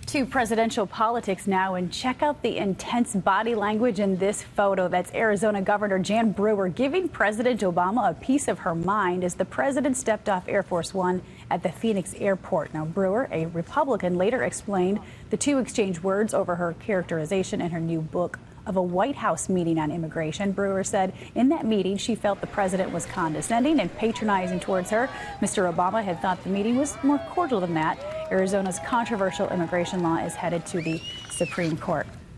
To presidential politics now, and check out the intense body language in this photo. That's Arizona Governor Jan Brewer giving President Obama a piece of her mind as the president stepped off Air Force One at the Phoenix airport. Now, Brewer, a Republican, later explained the two exchanged words over her characterization in her new book of a White House meeting on immigration. Brewer said in that meeting she felt the president was condescending and patronizing towards her. Mr. Obama had thought the meeting was more cordial than that. Arizona's controversial immigration law is headed to the Supreme Court.